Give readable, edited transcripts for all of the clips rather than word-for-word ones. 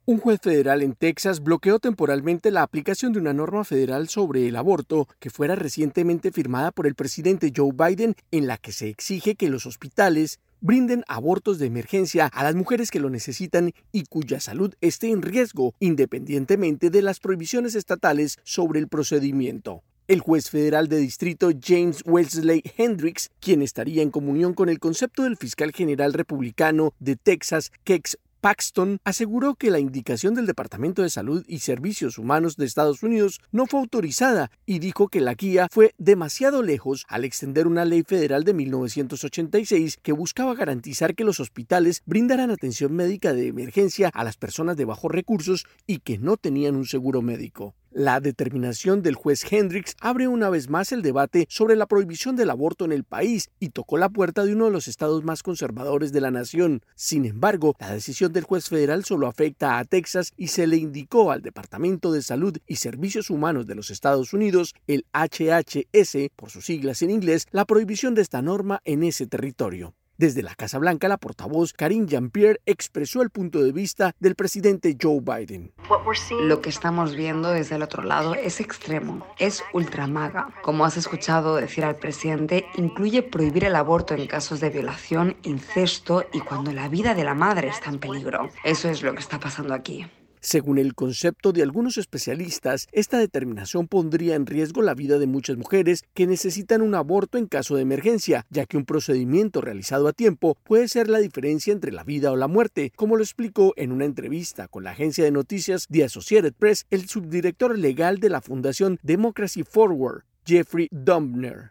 Un juez federal en Texas bloqueó temporalmente la aplicación de una norma federal sobre el aborto que fuera recientemente firmada por el presidente Joe Biden, en la que se exige que los hospitales brinden abortos de emergencia a las mujeres que lo necesitan y cuya salud esté en riesgo, independientemente de las prohibiciones estatales sobre el procedimiento. El juez federal de distrito James Wesley Hendricks, quien estaría en comunión con el concepto del fiscal general republicano de Texas, Kex Paxton, aseguró que la indicación del Departamento de Salud y Servicios Humanos de Estados Unidos no fue autorizada y dijo que la guía fue demasiado lejos al extender una ley federal de 1986 que buscaba garantizar que los hospitales brindaran atención médica de emergencia a las personas de bajos recursos y que no tenían un seguro médico. La determinación del juez Hendricks abre una vez más el debate sobre la prohibición del aborto en el país y tocó la puerta de uno de los estados más conservadores de la nación. Sin embargo, la decisión del juez federal solo afecta a Texas y se le indicó al Departamento de Salud y Servicios Humanos de los Estados Unidos, el HHS, por sus siglas en inglés, la prohibición de esta norma en ese territorio. Desde la Casa Blanca, la portavoz Karine Jean-Pierre expresó el punto de vista del presidente Joe Biden. Lo que estamos viendo desde el otro lado es extremo, es ultramaga. Como has escuchado decir al presidente, incluye prohibir el aborto en casos de violación, incesto y cuando la vida de la madre está en peligro. Eso es lo que está pasando aquí. Según el concepto de algunos especialistas, esta determinación pondría en riesgo la vida de muchas mujeres que necesitan un aborto en caso de emergencia, ya que un procedimiento realizado a tiempo puede ser la diferencia entre la vida o la muerte, como lo explicó en una entrevista con la agencia de noticias The Associated Press el subdirector legal de la Fundación Democracy Forward, Jeffrey Dubner.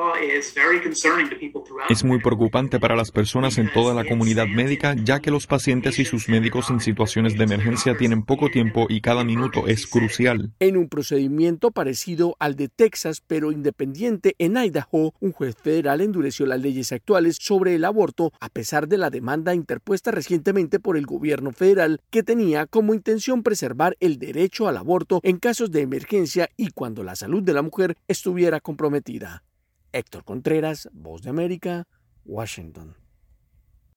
Es muy preocupante para las personas en toda la comunidad médica, ya que los pacientes y sus médicos en situaciones de emergencia tienen poco tiempo y cada minuto es crucial. En un procedimiento parecido al de Texas, pero independiente en Idaho, un juez federal endureció las leyes actuales sobre el aborto a pesar de la demanda interpuesta recientemente por el gobierno federal, que tenía como intención preservar el derecho al aborto en casos de emergencia y cuando la salud de la mujer estuviera comprometida. Héctor Contreras, Voz de América, Washington.